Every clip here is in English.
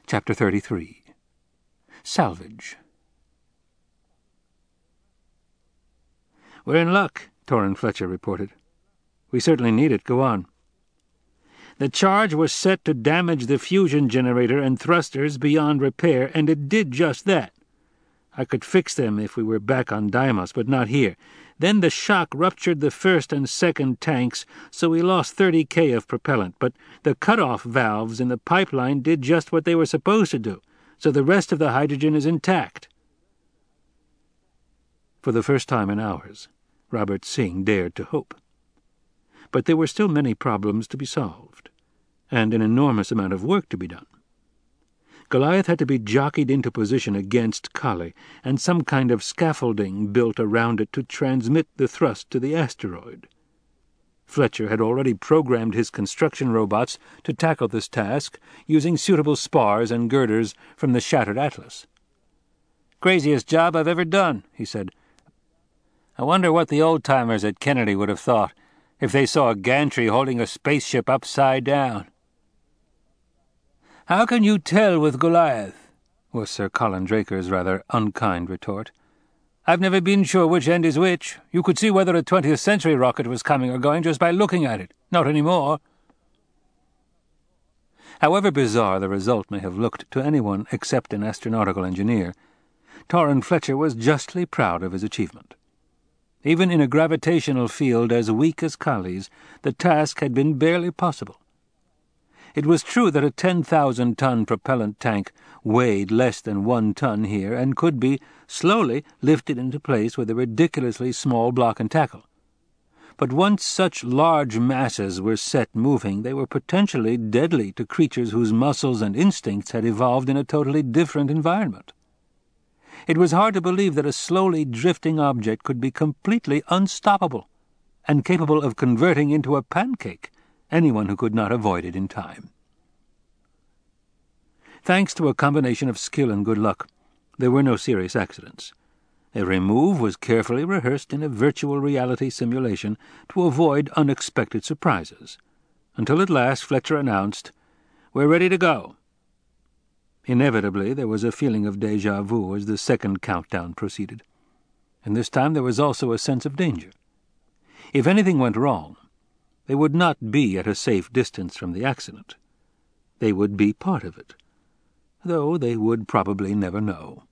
Chapter 33. Salvage. "We're in luck," Torrin Fletcher reported. "We certainly need it. Go on." "The charge was set to damage the fusion generator and thrusters beyond repair, and it did just that. I could fix them if we were back on Deimos, but not here. Then the shock ruptured the first and second tanks, so we lost 30K of propellant, but the cut-off valves in the pipeline did just what they were supposed to do, so the rest of the hydrogen is intact." For the first time in hours, Robert Singh dared to hope. But there were still many problems to be solved, and an enormous amount of work to be done. Goliath had to be jockeyed into position against Kali, and some kind of scaffolding built around it to transmit the thrust to the asteroid. Fletcher had already programmed his construction robots to tackle this task, using suitable spars and girders from the shattered Atlas. "Craziest job I've ever done," he said. "I wonder what the old-timers at Kennedy would have thought if they saw a gantry holding a spaceship upside down." "How can you tell with Goliath?" was Sir Colin Draker's rather unkind retort. "I've never been sure which end is which. You could see whether a 20th century rocket was coming or going just by looking at it. Not anymore." However bizarre the result may have looked to anyone except an astronautical engineer, Torrin Fletcher was justly proud of his achievement. Even in a gravitational field as weak as Kali's, the task had been barely possible. It was true that a 10,000-ton propellant tank weighed less than 1 ton here and could be slowly lifted into place with a ridiculously small block and tackle. But once such large masses were set moving, they were potentially deadly to creatures whose muscles and instincts had evolved in a totally different environment. It was hard to believe that a slowly drifting object could be completely unstoppable and capable of converting into a pancake anyone who could not avoid it in time. Thanks to a combination of skill and good luck, there were no serious accidents. Every move was carefully rehearsed in a virtual reality simulation to avoid unexpected surprises, until at last Fletcher announced, "We're ready to go." Inevitably, there was a feeling of déjà vu as the second countdown proceeded, and this time there was also a sense of danger. If anything went wrong, they would not be at a safe distance from the accident. They would be part of it, though they would probably never know.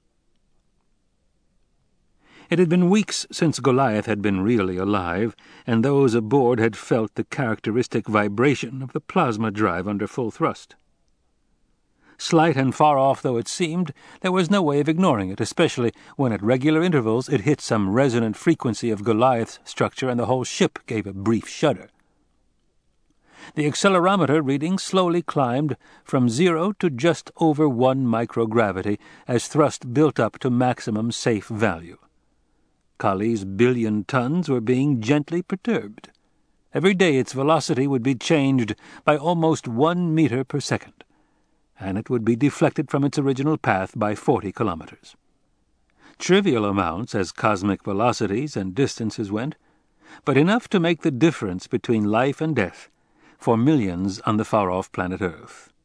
It had been weeks since Goliath had been really alive, and those aboard had felt the characteristic vibration of the plasma drive under full thrust. Slight and far off though it seemed, there was no way of ignoring it, especially when at regular intervals it hit some resonant frequency of Goliath's structure and the whole ship gave a brief shudder. The accelerometer reading slowly climbed from 0 to just over 1 microgravity as thrust built up to maximum safe value. Kali's 1 billion tons were being gently perturbed. Every day its velocity would be changed by almost 1 meter per second, and it would be deflected from its original path by 40 kilometers. Trivial amounts as cosmic velocities and distances went, but enough to make the difference between life and death for millions on the far-off planet Earth.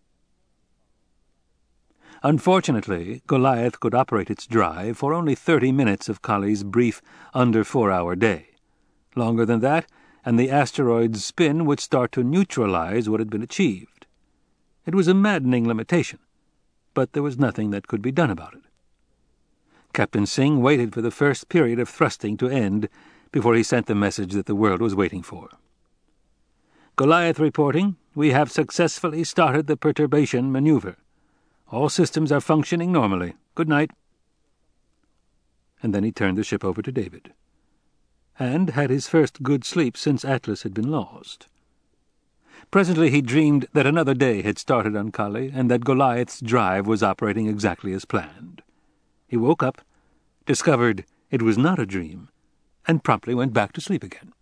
Unfortunately, Goliath could operate its drive for only 30 minutes of Kali's brief under-4-hour day. Longer than that, and the asteroid's spin would start to neutralize what had been achieved. It was a maddening limitation, but there was nothing that could be done about it. Captain Singh waited for the first period of thrusting to end before he sent the message that the world was waiting for. "Goliath reporting. We have successfully started the perturbation maneuver. All systems are functioning normally. Good night." And then he turned the ship over to David, and had his first good sleep since Atlas had been lost. Presently he dreamed that another day had started on Kali, and that Goliath's drive was operating exactly as planned. He woke up, discovered it was not a dream, and promptly went back to sleep again.